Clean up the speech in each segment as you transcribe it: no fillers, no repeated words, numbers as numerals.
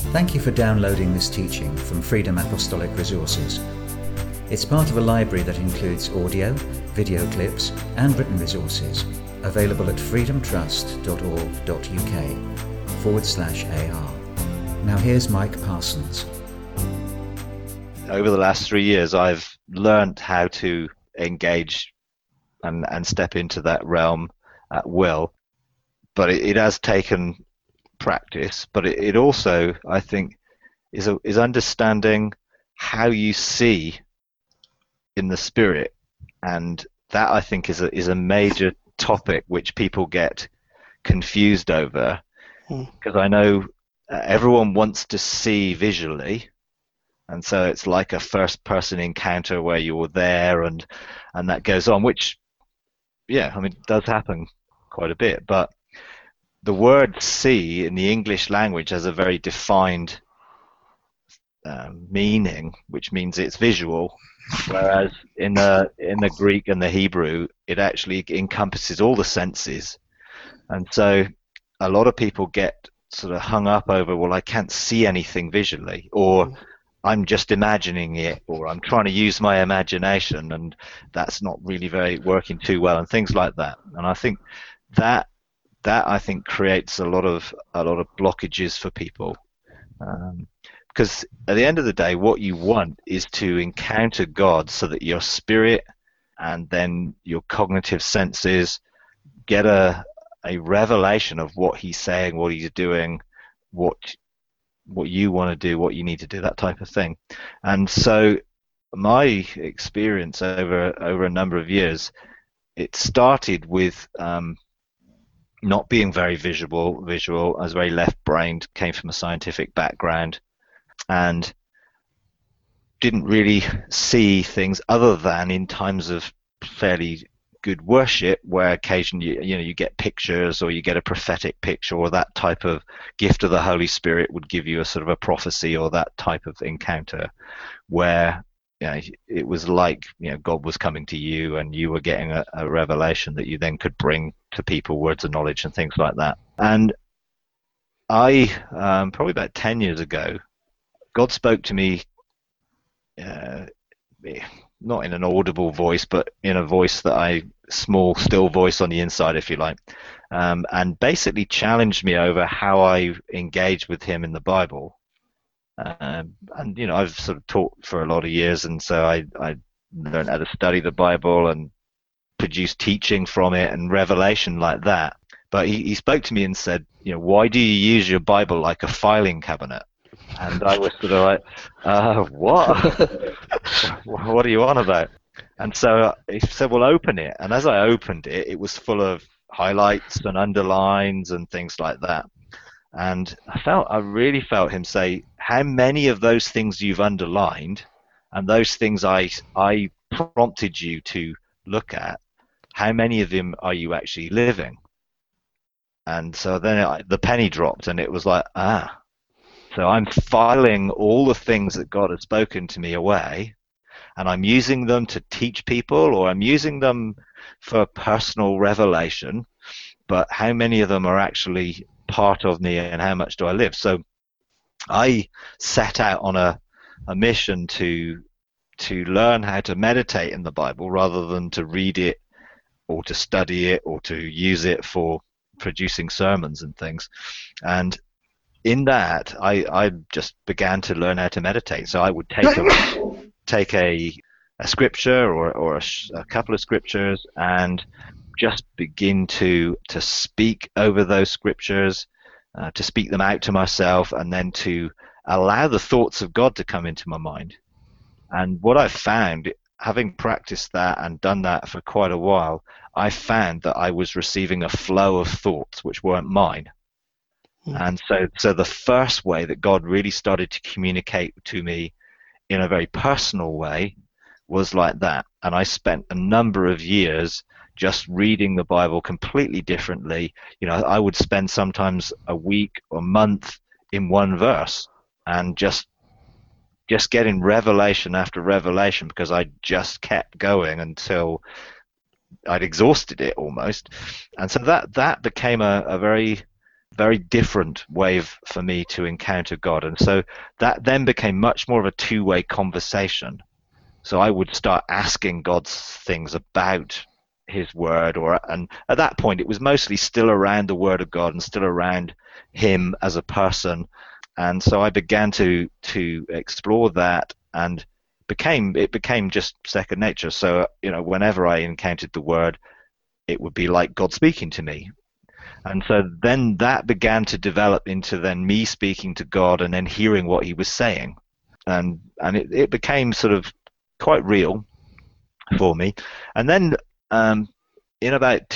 Thank you for downloading this teaching from Freedom Apostolic Resources. It's part of a library that includes audio, video clips, and written resources available at freedomtrust.org.uk/AR. Now here's Mike Parsons. Over the last 3 years, I've learned how to engage and step into that realm at will. But it has taken practice, but it also, I think, is understanding how you see in the spirit, and that, I think, is a major topic which people get confused over, because I know everyone wants to see visually, and so it's like a first-person encounter where you're there, and that goes on, which, yeah, I mean, does happen quite a bit, but the word see in the English language has a very defined meaning, which means it's visual, whereas in the Greek and the Hebrew, it actually encompasses all the senses. And so a lot of people get sort of hung up over, well, I can't see anything visually, or I'm just imagining it, or I'm trying to use my imagination, and that's not really very working too well, and things like that. And I think that I think creates a lot of blockages for people, because at the end of the day, what you want is to encounter God so that your spirit and then your cognitive senses get a revelation of what He's saying, what He's doing, what you want to do, what you need to do, that type of thing. And so my experience over a number of years, it started with not being very visual. I was very left-brained, came from a scientific background, and didn't really see things other than in times of fairly good worship, where occasionally you get pictures, or you get a prophetic picture, or that type of gift of the Holy Spirit would give you a sort of a prophecy, or that type of encounter where it was like God was coming to you, and you were getting a revelation that you then could bring to people, words of knowledge and things like that. And I probably about 10 years ago, God spoke to me, not in an audible voice, but in a voice small, still voice on the inside, if you like, and basically challenged me over how I engage with Him in the Bible. And I've sort of taught for a lot of years, and so I learned how to study the Bible and produce teaching from it and revelation like that. But he spoke to me and said, why do you use your Bible like a filing cabinet? And I was sort of like, what? What are you on about? And so he said, well, open it. And as I opened it, it was full of highlights and underlines and things like that. And I really felt Him say, how many of those things you've underlined, and those things I prompted you to look at, how many of them are you actually living? And so then the penny dropped, and it was like, so I'm filing all the things that God has spoken to me away, and I'm using them to teach people, or I'm using them for personal revelation, but how many of them are actually part of me, and how much do I live? So I set out on a mission to learn how to meditate in the Bible, rather than to read it or to study it or to use it for producing sermons and things. And in that, I just began to learn how to meditate. So I would take a scripture or a couple of scriptures, and just begin to speak over those scriptures, to speak them out to myself, and then to allow the thoughts of God to come into my mind. And what I've found, having practiced that and done that for quite a while, I found that I was receiving a flow of thoughts which weren't mine. And so the first way that God really started to communicate to me in a very personal way was like that. And I spent a number of years just reading the Bible completely differently. I would spend sometimes a week or month in one verse, and just getting revelation after revelation, because I just kept going until I'd exhausted it almost. And so that became a very very different way for me to encounter God. And so that then became much more of a two-way conversation. So I would start asking God things about his word, and at that point it was mostly still around the word of God and still around him as a person. And so I began to explore that, and it became just second nature. So, whenever I encountered the word, it would be like God speaking to me. And so then that began to develop into then me speaking to God and then hearing what he was saying. And it became sort of quite real for me. And then in about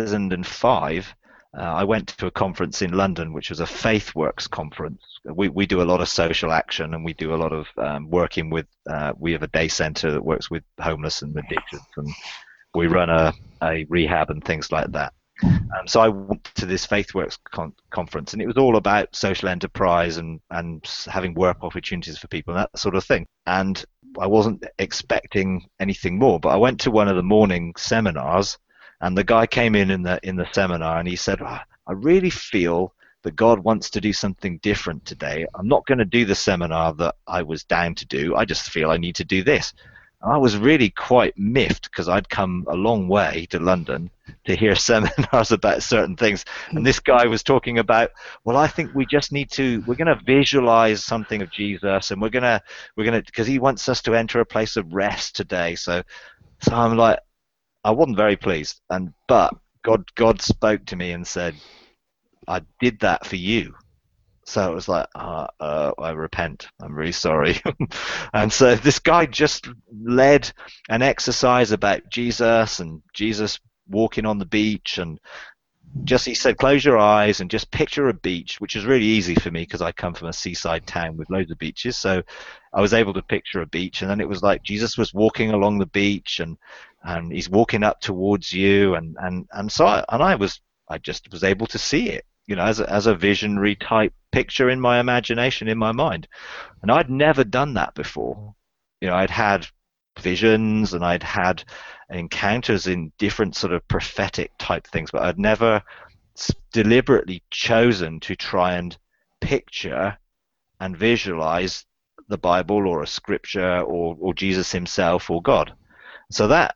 2005, I went to a conference in London, which was a FaithWorks conference. We do a lot of social action, and we do a lot of working with, we have a day center that works with homeless and addicted, and we run a rehab and things like that. So I went to this FaithWorks conference, and it was all about social enterprise and having work opportunities for people and that sort of thing. And I wasn't expecting anything more, but I went to one of the morning seminars, and the guy came in the seminar, and he said, I really feel that God wants to do something different today. I'm not going to do the seminar that I was down to do. I just feel I need to do this. And I was really quite miffed, because I'd come a long way to London to hear seminars about certain things. And this guy was talking about, well, I think we're going to visualize something of Jesus, and we're going to, because he wants us to enter a place of rest today. So I'm like, I wasn't very pleased. But God spoke to me and said, I did that for you. So it was like, I repent. I'm really sorry. And so this guy just led an exercise about Jesus and Jesus walking on the beach, and he said, close your eyes and just picture a beach, which is really easy for me because I come from a seaside town with loads of beaches. So I was able to picture a beach, and then it was like Jesus was walking along the beach, and he's walking up towards you, and so I just was able to see it, as a visionary type picture in my imagination, in my mind. And I'd never done that before. I'd had visions and I'd had encounters in different sort of prophetic type things, but I'd never deliberately chosen to try and picture and visualize the Bible or a scripture or Jesus himself or God. So that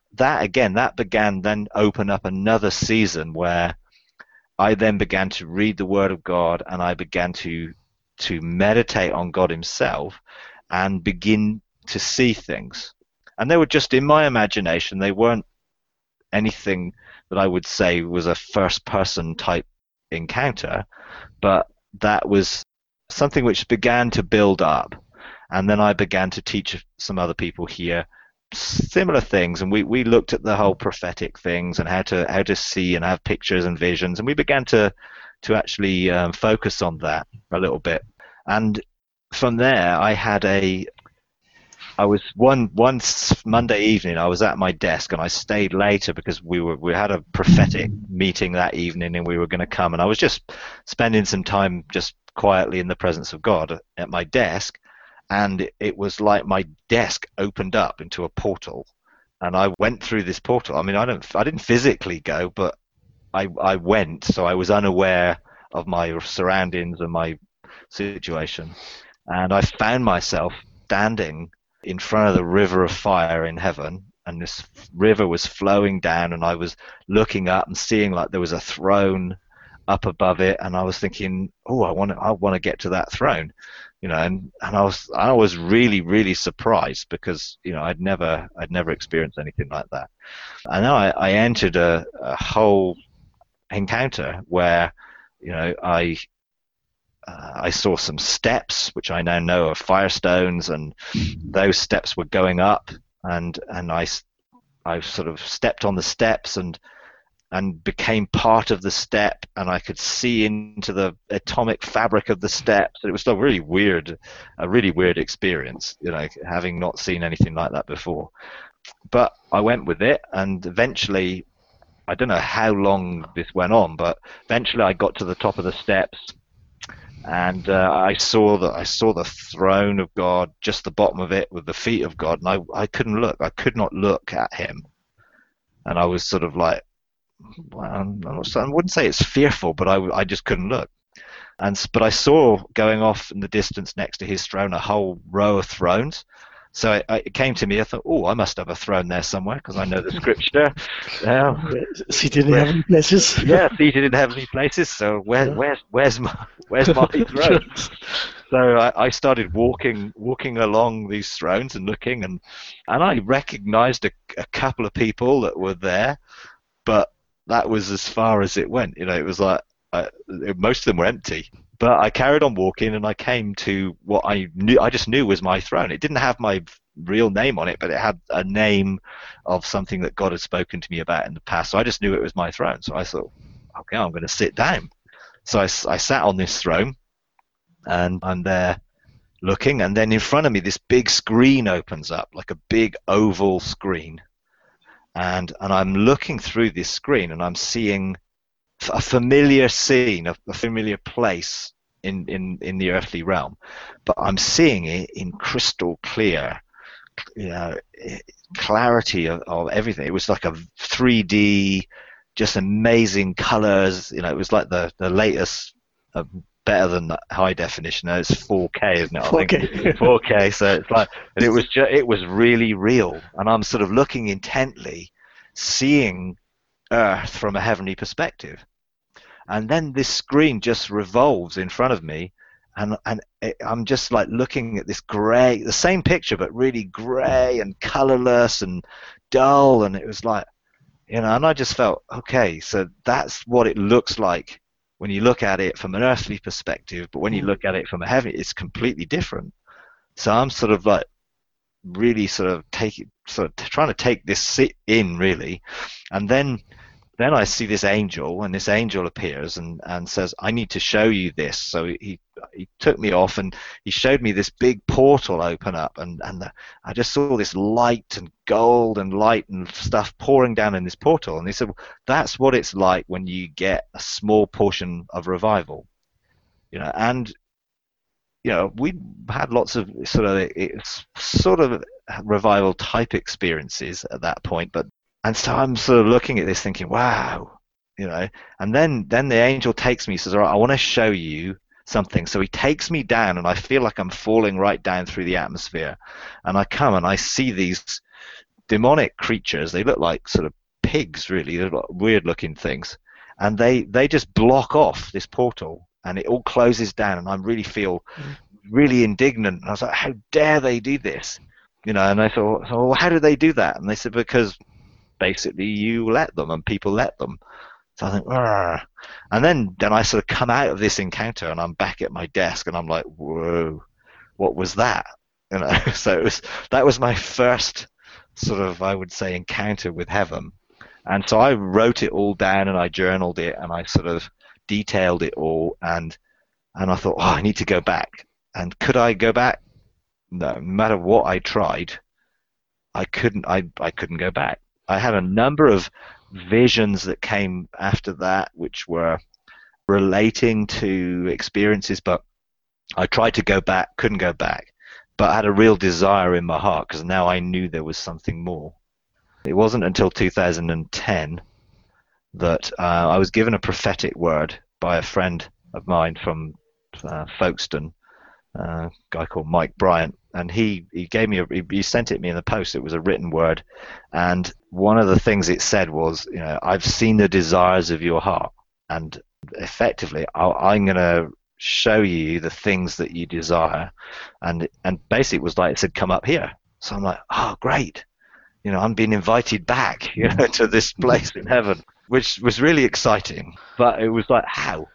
began then open up another season where I then began to read the Word of God, and I began to meditate on God himself and begin to see things. And they were just in my imagination. They weren't anything that I would say was a first-person type encounter, but that was something which began to build up. And then I began to teach some other people here similar things, and we looked at the whole prophetic things and how to see and have pictures and visions, and we began to actually focus on that a little bit. And from there, I was one Monday evening, I was at my desk, and I stayed later because we had a prophetic meeting that evening, and we were going to come, and I was just spending some time just quietly in the presence of God at my desk. And it was like my desk opened up into a portal, and I went through this portal. I mean, I didn't physically go, but I went, so I was unaware of my surroundings and my situation. And I found myself standing in front of the river of fire in heaven, and this river was flowing down, and I was looking up and seeing like there was a throne up above it, and I was thinking, oh, I want to get to that throne. And I was really, really surprised because I'd never experienced anything like that. And now I entered a whole encounter where I saw some steps, which I now know are firestones, and those steps were going up, and I sort of stepped on the steps and became part of the step, and I could see into the atomic fabric of the steps. It was a really weird experience, having not seen anything like that before. But I went with it, and eventually, I don't know how long this went on, but eventually I got to the top of the steps, and I saw the throne of God, just the bottom of it with the feet of God, and I couldn't look. I could not look at him, and I was sort of like, well, I wouldn't say it's fearful, but I just couldn't look. But I saw going off in the distance next to his throne a whole row of thrones. So it came to me. I thought, oh, I must have a throne there somewhere because I know the scripture. Seated in heavenly places. Yeah, seated in heavenly places. So where's my throne? So I started walking along these thrones and looking, and I recognized a couple of people that were there, but that was as far as it went. It was like most of them were empty. But I carried on walking, and I came to what I just knew was my throne. It didn't have my real name on it, but it had a name of something that God had spoken to me about in the past. So I just knew it was my throne. So I thought, okay, I'm going to sit down. So I sat on this throne, and I'm there looking, and then in front of me this big screen opens up, like a big oval screen, and I'm looking through this screen, and I'm seeing a familiar scene, a familiar place in the earthly realm, but I'm seeing it in crystal clear, clarity of everything. It was like a 3D, just amazing colors. It was like the latest, better than high definition. Now it's 4K, isn't it? 4K. 4K. So it's like, and it was really real. And I'm sort of looking intently, seeing Earth from a heavenly perspective. And then this screen just revolves in front of me, and I'm just like looking at this gray, the same picture, but really gray and colorless and dull. And it was like, and I just felt, okay, so that's what it looks like when you look at it from an earthly perspective, but when you look at it from a heavenly, it's completely different. So I'm sort of like really sort of trying to take this in really, and then I see this angel, and this angel appears and says, I need to show you this. So he took me off, and he showed me this big portal open up, and I just saw this light and gold and light and stuff pouring down in this portal. And he said, well, that's what it's like when you get a small portion of revival. And we had lots of sort of revival type experiences at that point, and so I'm sort of looking at this thinking, wow, and then the angel takes me, says, all right, I want to show you something. So he takes me down, and I feel like I'm falling right down through the atmosphere. And I come and I see these demonic creatures. They look like sort of pigs, really. They're like weird looking things. And they just block off this portal, and it all closes down, and I really feel really indignant. And I was like, how dare they do this? And I thought, well, how do they do that? And they said, because basically you let them, and people let them. So I think, argh. And then I sort of come out of this encounter, and I'm back at my desk, and I'm like, whoa, what was that? So that was my first sort of, I would say, encounter with heaven. And so I wrote it all down, and I journaled it, and I sort of detailed it all, and I thought, I need to go back. And could I go back? No matter what I tried, I couldn't go back. I had a number of visions that came after that, which were relating to experiences, but I tried to go back, couldn't go back. But I had a real desire in my heart, because now I knew there was something more. It wasn't until 2010 that I was given a prophetic word by a friend of mine from Folkestone, a guy called Mike Bryant, and he gave me he sent it me in the post. It was a written word, and one of the things it said was, I've seen the desires of your heart, and effectively I'm going to show you the things that you desire, and basically it was like it said, come up here. So I'm like, oh great, I'm being invited back to this place in heaven, which was really exciting. But it was like, how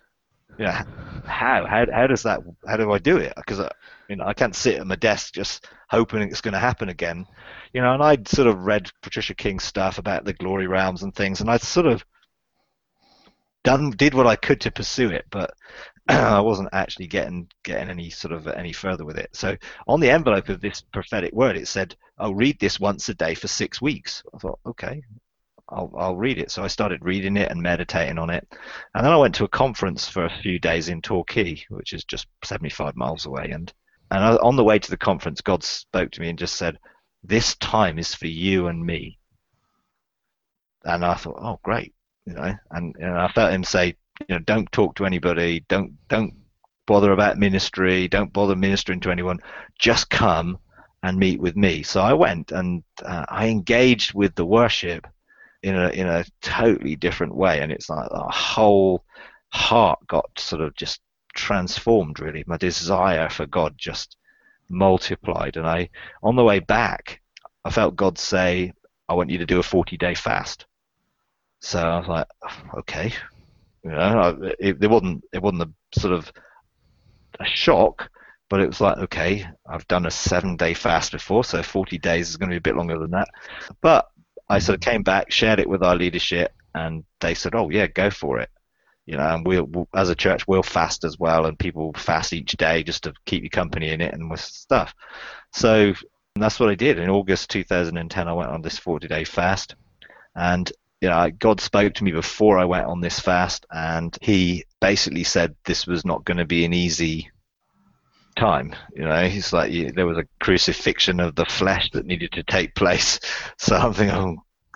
does that, how do I do it? Because I can't sit at my desk just hoping it's going to happen again. And I'd sort of read Patricia King's stuff about the glory realms and things, and I'd sort of did what I could to pursue it, but I wasn't actually getting any further with it. So on the envelope of this prophetic word, it said, "Oh, read this once a day for 6 weeks." I thought, okay, I'll read it. So I started reading it and meditating on it, and then I went to a conference for a few days in Torquay, which is just 75 miles away. And on the way to the conference, God spoke to me and just said, "This time is for you and me." And I thought, oh, great, and I felt him say, don't talk to anybody, don't bother about ministry, don't bother ministering to anyone, just come and meet with me. So I went, and I engaged with the worship in a totally different way, and it's like the whole heart got sort of just transformed. Really, my desire for God just multiplied. And on the way back, I felt God say, I want you to do a 40-day fast. So I was like, okay, it wasn't a sort of a shock, but it was like, okay, I've done a 7-day fast before, so 40 days is going to be a bit longer than that. But I sort of came back, shared it with our leadership, and they said, oh yeah, go for it. And we'll as a church, we'll fast as well, and people fast each day just to keep you company in it and with stuff. So that's what I did. In August 2010, I went on this 40-day fast, and God spoke to me before I went on this fast, and he basically said this was not going to be an easy time. He's like, there was a crucifixion of the flesh that needed to take place. So I'm thinking,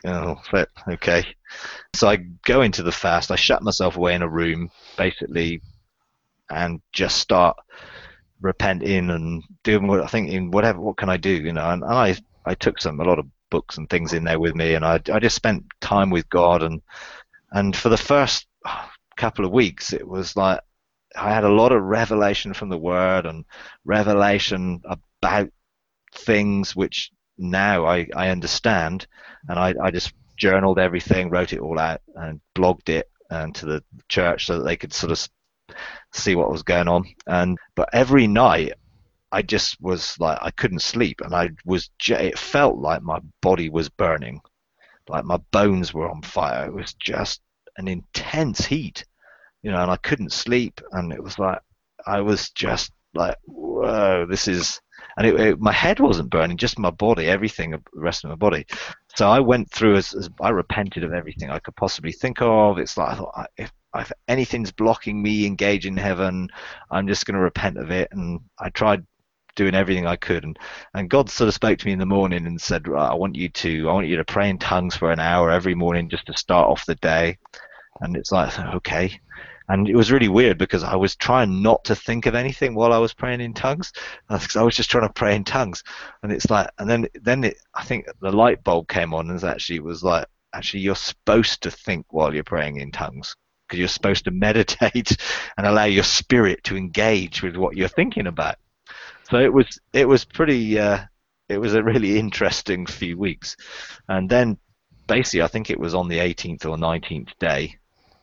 okay. So I go into the fast, I shut myself away in a room, basically, and just start repenting and doing what I think, what can I do, and I took a lot of books and things in there with me, and I just spent time with God, and for the first couple of weeks, it was like I had a lot of revelation from the Word and revelation about things which now I understand, and I just journaled everything, wrote it all out, and blogged it to the church so that they could sort of see what was going on. But every night I just was like, I couldn't sleep, and it felt like my body was burning, like my bones were on fire. It was just an intense heat, and I couldn't sleep, and it was like I was just like, whoa, this is. And my head wasn't burning, just my body, everything, the rest of my body. So I went through as I repented of everything I could possibly think of. It's like I thought, if anything's blocking me engaging heaven, I'm just going to repent of it. And I tried doing everything I could, and God sort of spoke to me in the morning and said, I want you to pray in tongues for an hour every morning just to start off the day. And it's like, okay. And it was really weird because I was trying not to think of anything while I was praying in tongues, because I was just trying to pray in tongues. And it's like, and then I think the light bulb came on, and it was like, actually, you're supposed to think while you're praying in tongues, because you're supposed to meditate and allow your spirit to engage with what you're thinking about. So it was pretty. It was a really interesting few weeks, and then basically, I think it was on the 18th or 19th day.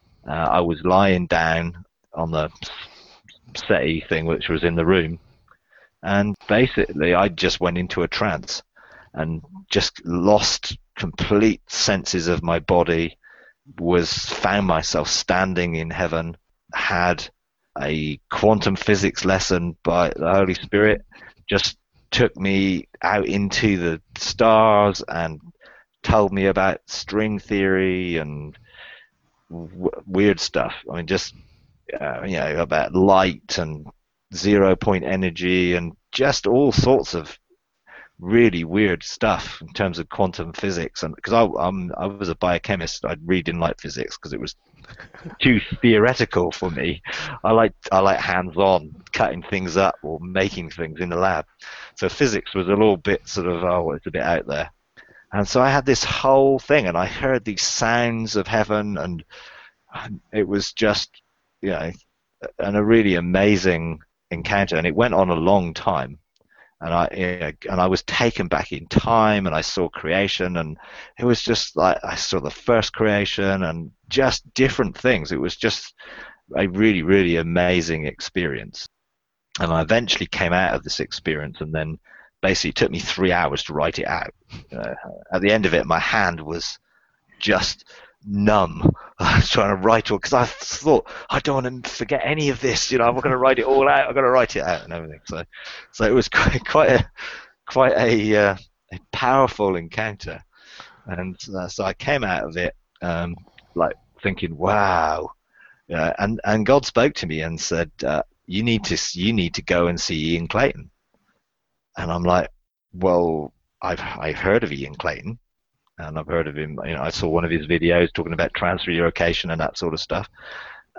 I was lying down on the settee thing, which was in the room, and basically I just went into a trance and just lost complete senses of my body, found myself standing in heaven, had a quantum physics lesson by the Holy Spirit, just took me out into the stars and told me about string theory and weird stuff. I mean, just about light and 0 point energy and just all sorts of really weird stuff in terms of quantum physics. And because I was a biochemist, I'd read in light physics because it was too theoretical for me. I like hands-on, cutting things up or making things in the lab. So physics was a little bit sort of it's a bit out there. And so I had this whole thing, and I heard these sounds of heaven, and it was just, and a really amazing encounter. And it went on a long time, and I was taken back in time, and I saw creation, and it was just like I saw the first creation, and just different things. It was just a really, really amazing experience. And I eventually came out of this experience, and then basically it took me 3 hours to write it out. At the end of it, my hand was just numb. I was trying to write all, because I thought, I don't want to forget any of this. I'm going to write it all out. I'm going to write it out and everything. So it was quite a powerful encounter. And so I came out of it like thinking, wow. And God spoke to me and said, you need to go and see Ian Clayton. And I'm like, well, I've heard of Ian Clayton, and I've heard of him. I saw one of his videos talking about transfiguration and that sort of stuff.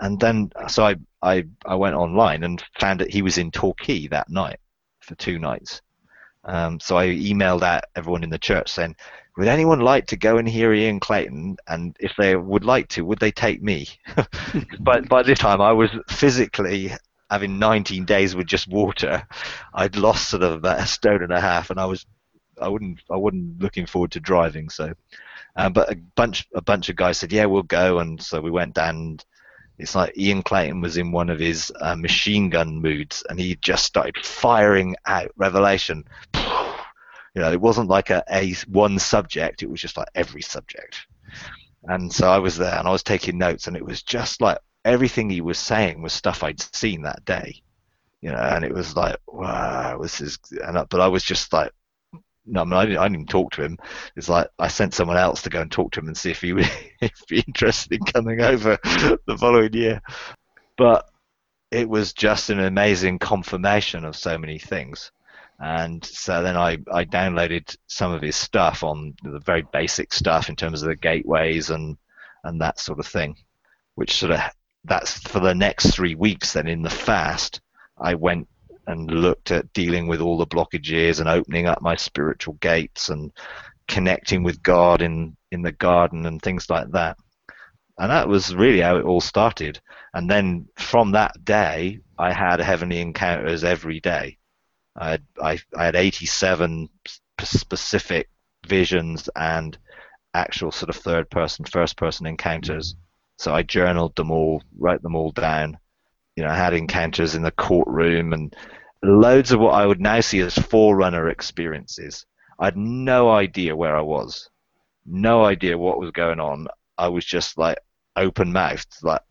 And then so I went online and found that he was in Torquay that night for 2 nights. So I emailed out everyone in the church saying, would anyone like to go and hear Ian Clayton? And if they would like to, would they take me? But by this time, I was physically having 19 days with just water. I'd lost sort of about 1.5 stones, and I wasn't looking forward to driving. So, but a bunch of guys said, yeah, we'll go. And so we went down. And it's like Ian Clayton was in one of his machine gun moods, and he just started firing out revelation. It wasn't like a one subject, it was just like every subject. And so I was there and I was taking notes, and it was just like everything he was saying was stuff I'd seen that day. And it was like, wow, this is, but I was just like, no, I mean, I didn't even talk to him. It's like I sent someone else to go and talk to him and see if he would be interested in coming over the following year. But it was just an amazing confirmation of so many things. And so then I downloaded some of his stuff, on the very basic stuff in terms of the gateways and that sort of thing, which sort of, that's for the next 3 weeks. Then in the fast, I went and looked at dealing with all the blockages and opening up my spiritual gates and connecting with God in the garden and things like that. And that was really how it all started. And then from that day, I had heavenly encounters every day. I had 87 specific visions and actual sort of third person, first person encounters. So I journaled them all, wrote them all down. I had encounters in the courtroom and loads of what I would now see as forerunner experiences. I had no idea where I was, no idea what was going on. I was just like open mouthed, like,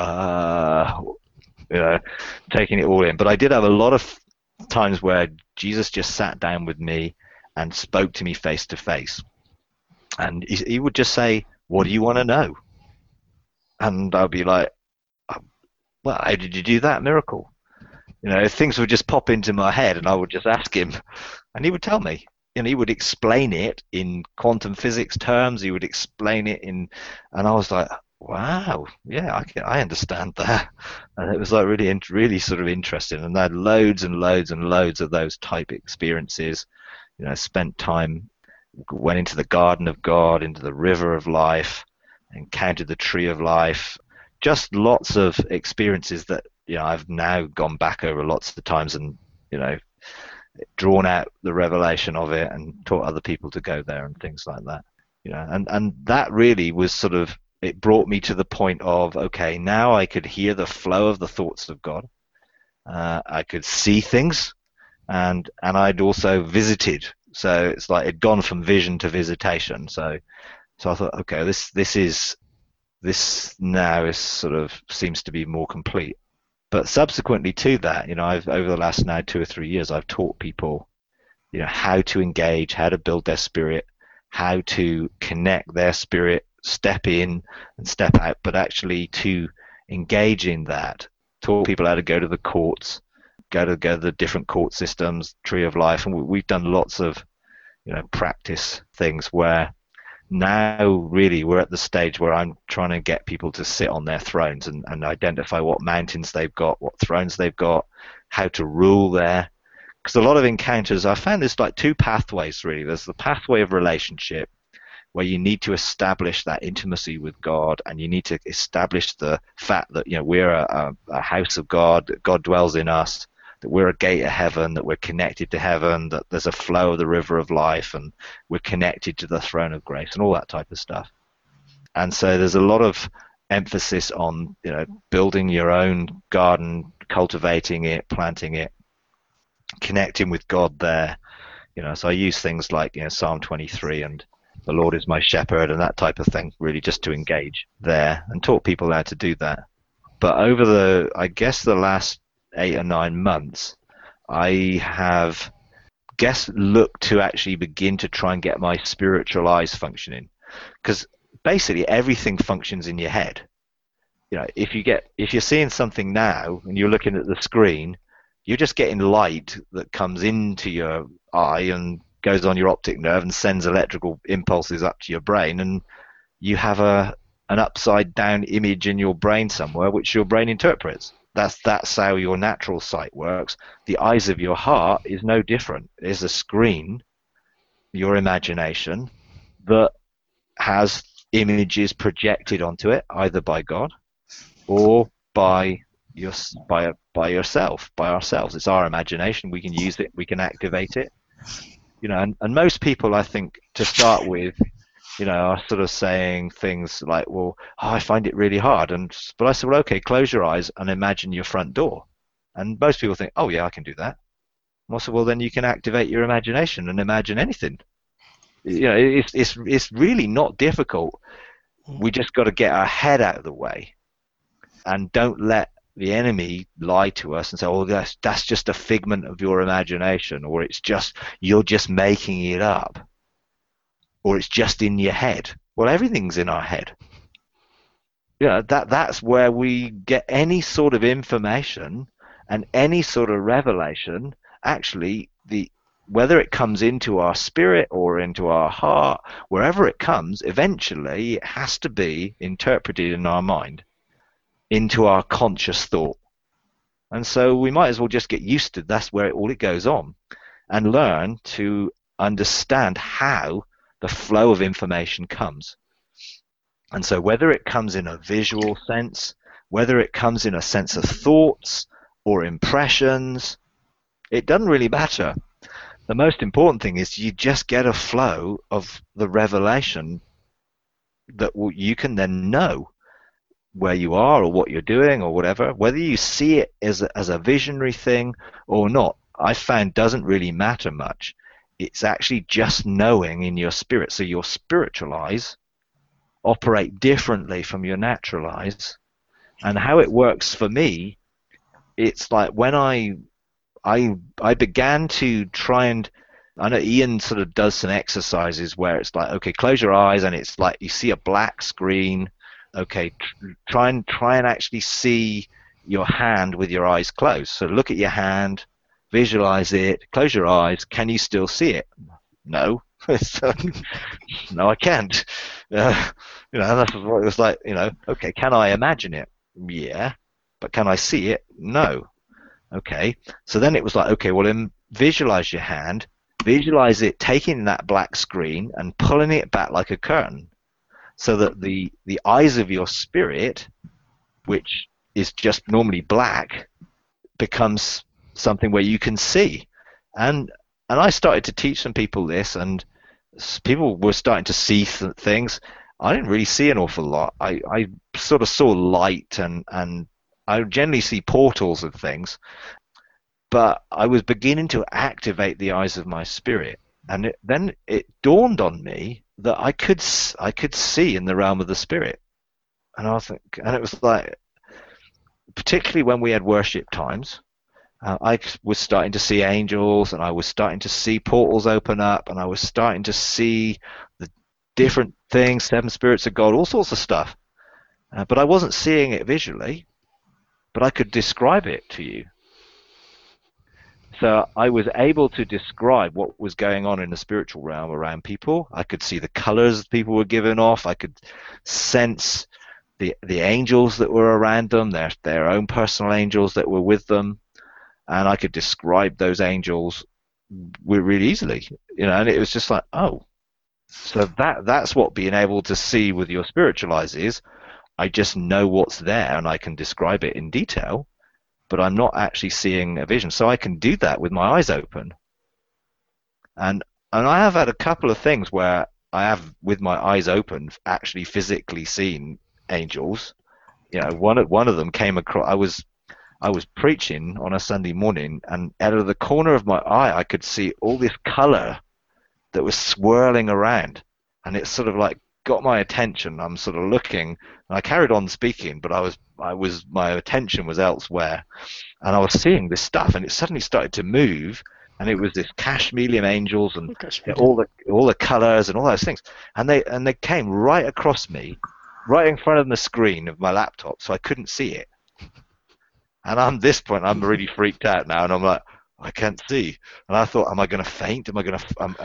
taking it all in. But I did have a lot of times where Jesus just sat down with me and spoke to me face to face, and he would just say, what do you want to know? And I'd be like, well, how did you do that miracle? Things would just pop into my head, and I would just ask him, and he would tell me. He would explain it in quantum physics terms. He would explain it and I was like, wow, yeah, I understand that. And it was like really sort of interesting. And I had loads and loads and loads of those type experiences. Spent time, went into the garden of God, into the river of life, encountered the tree of life. Just lots of experiences that I've now gone back over lots of times and drawn out the revelation of it and taught other people to go there and things like that. And that really was sort of, it brought me to the point of, okay, now I could hear the flow of the thoughts of God. I could see things, and I'd also visited. So it's like it'd gone from vision to visitation. So I thought, okay, this now is sort of seems to be more complete. But subsequently to that, I've over the last now 2 or 3 years, I've taught people, how to engage, how to build their spirit, how to connect their spirit, step in and step out, but actually to engage in that. Taught people how to go to the courts, go to the different court systems, Tree of Life, and we've done lots of, practice things where now really we're at the stage where I'm trying to get people to sit on their thrones and identify what mountains they've got, what thrones they've got, how to rule there. Because a lot of encounters, I found there's like 2 pathways really. There's the pathway of relationship, where you need to establish that intimacy with God, and you need to establish the fact that we're a house of God, that God dwells in us, that we're a gate of heaven, that we're connected to heaven, that there's a flow of the river of life, and we're connected to the throne of grace, and all that type of stuff. And so there's a lot of emphasis on building your own garden, cultivating it, planting it, connecting with God there. So I use things like Psalm 23 and the Lord is my shepherd and that type of thing, really just to engage there and taught people how to do that. But over the last 8 or 9 months, I have looked to actually begin to try and get my spiritual eyes functioning, because basically everything functions in your head. If you're seeing something now and you're looking at the screen, you're just getting light that comes into your eye and goes on your optic nerve and sends electrical impulses up to your brain, and you have a an upside down image in your brain somewhere, which your brain interprets. That's how your natural sight works. The eyes of your heart is no different. It's a screen, your imagination, that has images projected onto it, either by God or by yourself, by ourselves. It's our imagination. We can use it. We can activate it. And most people, I think, to start with, are sort of saying things like, well, I find it really hard. But I said, well, okay, close your eyes and imagine your front door. And most people think, oh, yeah, I can do that. And I said, well, then you can activate your imagination and imagine anything. It's really not difficult. We just got to get our head out of the way and don't let the enemy lie to us and say, oh, that's just a figment of your imagination, or you're just making it up, or it's just in your head. Well, everything's in our head. That's where we get any sort of information and any sort of revelation. Actually, whether it comes into our spirit or into our heart, wherever it comes, eventually it has to be interpreted in our mind into our conscious thought. And so we might as well just get used to that's where it goes on, and learn to understand how the flow of information comes. And so whether it comes in a visual sense, whether it comes in a sense of thoughts or impressions, it doesn't really matter. The most important thing is you just get a flow of the revelation that you can then know where you are or what you're doing or whatever. Whether you see it as a visionary thing or not, I found doesn't really matter much. It's actually just knowing in your spirit. So your spiritual eyes operate differently from your natural eyes. And how it works for me, it's like when I began to try and, I know Ian sort of does some exercises where it's like, okay, close your eyes, and it's like you see a black screen. Okay, try and actually see your hand with your eyes closed. So look at your hand, visualize it, close your eyes. Can you still see it? No. No, I can't. That's what it was like. Okay, can I imagine it? Yeah, but can I see it? No. Okay, so then it was like, okay, well, then visualize your hand, visualize it taking that black screen and pulling it back like a curtain, so that the eyes of your spirit, which is just normally black, becomes something where you can see. And I started to teach some people this, and people were starting to see things. I didn't really see an awful lot. I sort of saw light, and I generally see portals and things, but I was beginning to activate the eyes of my spirit, and then it dawned on me that I could see in the realm of the spirit. And it was like, particularly when we had worship times, I was starting to see angels, and I was starting to see portals open up, and I was starting to see the different things, seven spirits of God, all sorts of stuff. But I wasn't seeing it visually, but I could describe it to you. So I was able to describe what was going on in the spiritual realm around people. I could see the colors people were giving off. I could sense the angels that were around them, their own personal angels that were with them, and I could describe those angels really easily. And it was just like, oh, so that's what being able to see with your spiritual eyes is. I just know what's there, and I can describe it in detail, but I'm not actually seeing a vision. So I can do that with my eyes open. And I have had a couple of things where I have, with my eyes open, actually physically seen angels. One of them came across. I was preaching on a Sunday morning, and out of the corner of my eye, I could see all this color that was swirling around, and it sort of like got my attention. I'm sort of looking, and I carried on speaking, but my attention was elsewhere, and I was seeing this stuff, and it suddenly started to move, and it was this Cashmelium angels and all the colors and all those things, and they came right across me, right in front of the screen of my laptop, so I couldn't see it. And at this point, I'm really freaked out now, and I'm like, I can't see. And I thought, am I going to faint? Am I going to? Am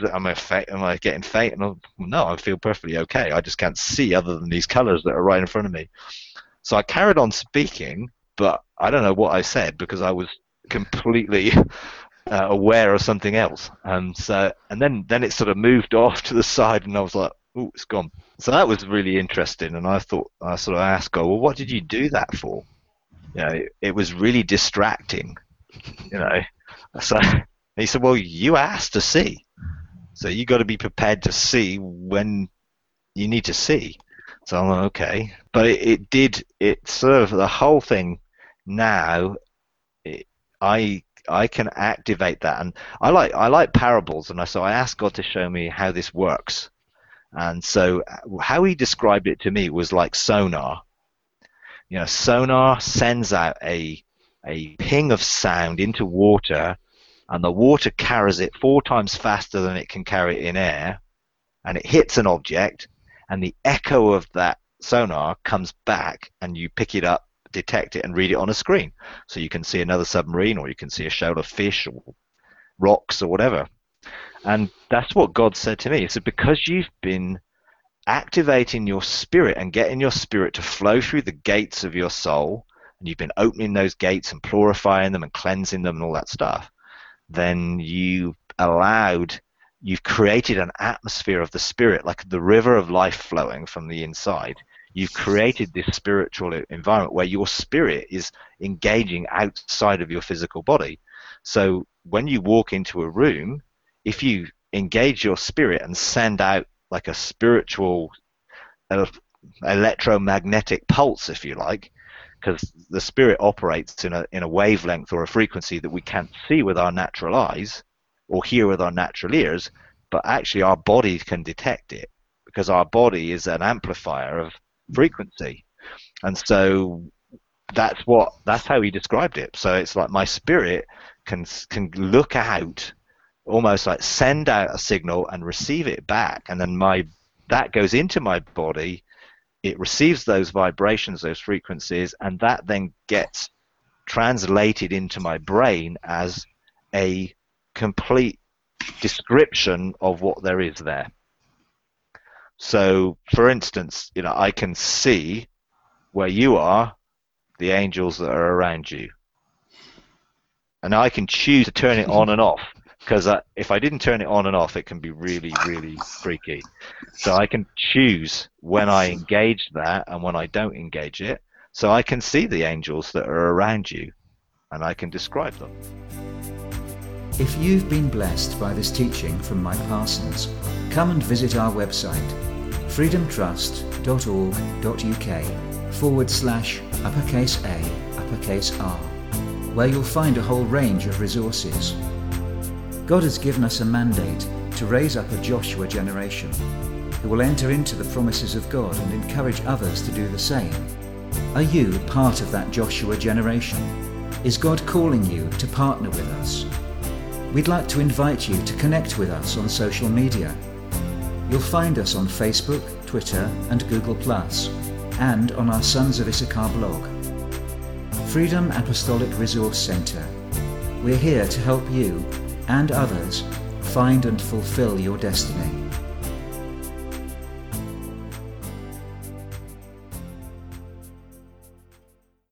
I getting faint? And no, I feel perfectly okay. I just can't see other than these colours that are right in front of me. So I carried on speaking, but I don't know what I said because I was completely aware of something else. And then it sort of moved off to the side, and I was like, "Oh, it's gone." So that was really interesting. And I sort of asked God, "Well, what did you do that for?" It was really distracting. So he said, "Well, you asked to see, so you got to be prepared to see when you need to see." So I'm like, okay, but it sort of the whole thing now. I can activate that, and I like parables, and so I asked God to show me how this works. And so how he described it to me was like sonar. Sonar sends out a ping of sound into water, and the water carries it 4 times faster than it can carry it in air, and it hits an object, and the echo of that sonar comes back, and you pick it up, detect it, and read it on a screen. So you can see another submarine, or you can see a shoal of fish or rocks or whatever. And that's what God said to me. He said, because you've been activating your spirit and getting your spirit to flow through the gates of your soul, and you've been opening those gates and purifying them and cleansing them and all that stuff, then you've created an atmosphere of the spirit, like the river of life flowing from the inside. You've created this spiritual environment where your spirit is engaging outside of your physical body. So when you walk into a room, if you engage your spirit and send out like a spiritual electromagnetic pulse, if you like, because the spirit operates in a wavelength or a frequency that we can't see with our natural eyes or hear with our natural ears, but actually our body can detect it, because our body is an amplifier of frequency. And so that's how he described it. So it's like my spirit can look out, almost like send out a signal and receive it back, and then that goes into my body. It receives those vibrations, those frequencies, and that then gets translated into my brain as a complete description of what there is there. So, for instance, I can see where you are, the angels that are around you. And I can choose to turn it on and off, because if I didn't turn it on and off, it can be really, really freaky. So I can choose when I engage that and when I don't engage it. So I can see the angels that are around you, and I can describe them. If you've been blessed by this teaching from Mike Parsons, come and visit our website, freedomtrust.org.uk/A_R, where you'll find a whole range of resources. God has given us a mandate to raise up a Joshua generation who will enter into the promises of God and encourage others to do the same. Are you part of that Joshua generation? Is God calling you to partner with us? We'd like to invite you to connect with us on social media. You'll find us on Facebook, Twitter and Google+, and on our Sons of Issachar blog. Freedom Apostolic Resource Centre. We're here to help you and others find and fulfill your destiny.